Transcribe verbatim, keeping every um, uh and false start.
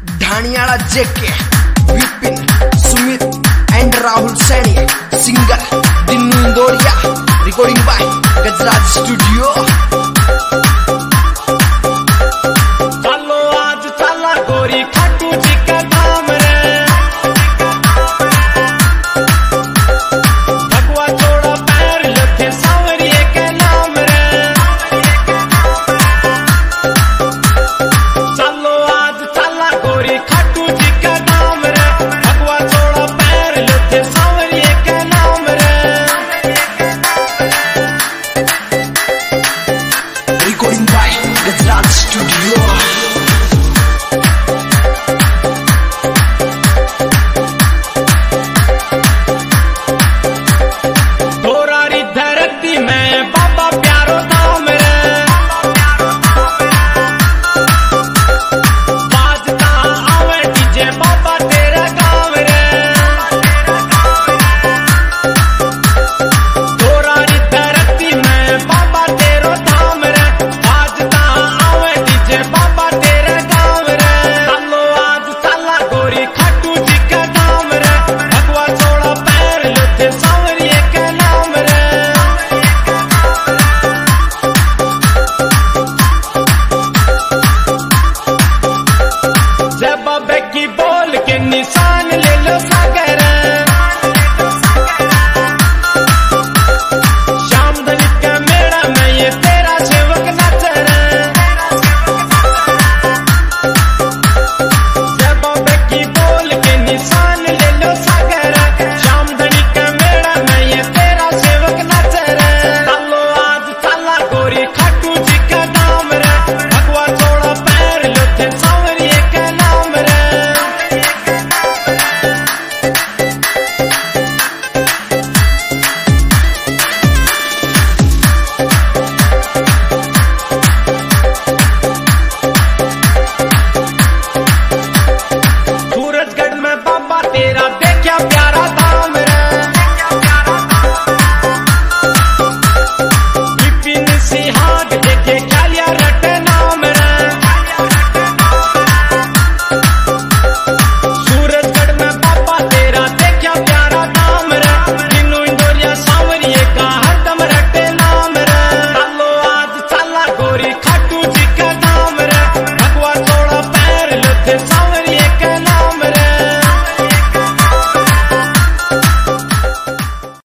ढाणियाला JK, Vipin, Sumit and Rahul Saini, singer Dinnu Indauriya, recording by Gajraj studio. चलो आज चला गोरी खाटू जी का धाम रे, भगवा छोड़ा पैर लथे सांवरिये के नाम रे। चलो आज चला गोरी खाटू जी का धाम रे, भगवा छोड़ा पैर लथे सांवरिये के नाम रे। Recording by Gajraj studio. थोरारी धरती में बाबा प्यारो धाम रे, बाजता आवे डीजे बाबा तेरा गाँव रे। थोरारी धरती में बाबा तेरो धाम रे, बाजता आवे डीजे बाबा तेरा गाँव रे। चलो आज चला गोरी खाटू जी का धाम रे, भगवा छोड़ा पैर लथे सांवरिये के नाम रे। जय बाबे की बोल के निशान ले लो सागर, श्याम दलित के मेड़ा में ये तेरा सेवक नाच रे। जय बाबे की बोल के निशान ले लो सागर, श्याम दलित के मेड़ा में ये तेरा सेवक नाच रे। चलो आज चला गोरी खाटू जी का धाम रे, भगवा छोड़ा पैर लथे सांवरिये के नाम रे। सूरजगढ़ में बाबा तेरा देखा प्यारा धाम रे, विपिन सिंहाग